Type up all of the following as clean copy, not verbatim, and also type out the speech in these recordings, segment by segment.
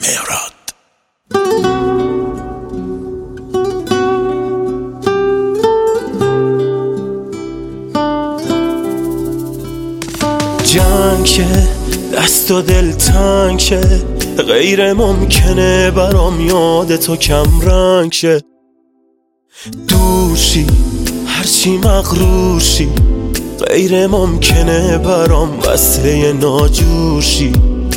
مهراد. جنگ شه دست و دل تنگ شه، غیر ممکنه برام یاد تو کم رنگ شه. دور شی هرچی مغرور شی، غیر ممکنه برام وصله ناجور شی.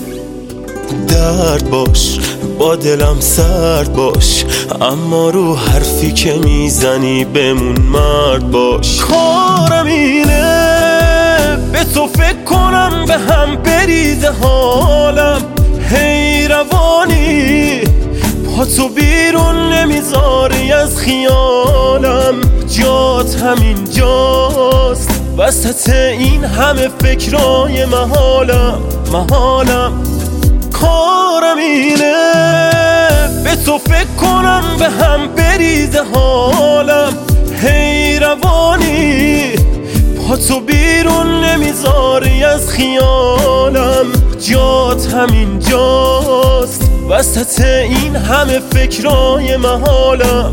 درد باش با دلم سرد باش، اما رو حرفی که میزنی بمون مرد باش. کارم اینه به تو فکر کنم، به هم بریزه حالم. هی روانی با تو بیرون نمیذاری از خیالم. جات همین جاست وسط این همه فکرای محالم. کارم اینه به تو فکر کنم، به هم بریزه حالم. هی روانی با تو بیرون نمیذاری از خیالم. جات همین جاست وسط این همه فکرای محالم.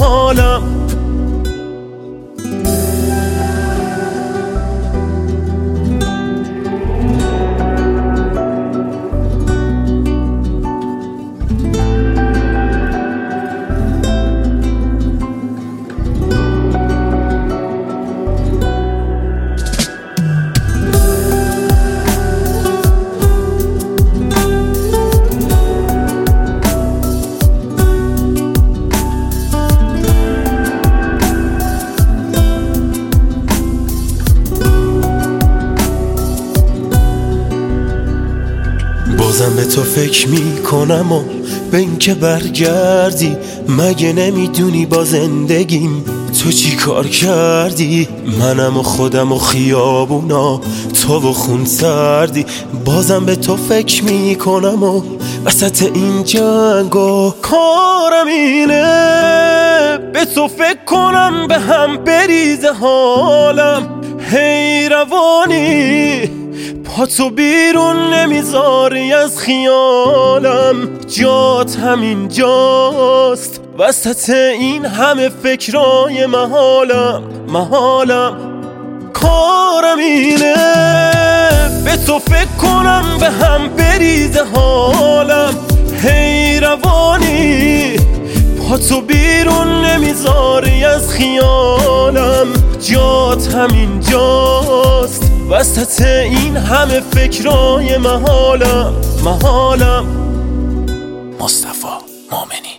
بازم به تو فکر میکنم و به این که برگردی. مگه نمیدونی با زندگیم تو چی کار کردی؟ منم و خودم و خیابونا، تو و خون سردی. بازم به تو فکر میکنم و وسط این جنگو. کارم اینه به تو فکر کنم، به هم بریزه حالم. هی روانی با تو بیرون نمیذاری از خیالم. جات همین جاست وسط این همه فکرای محالم. کارم اینه به تو فکر کنم، به هم بریزه حالم. هی روانی با تو بیرون نمیذاری از خیالم. جات همین جاست وسط این همه فکرای محالم. مصطفی مؤمنی.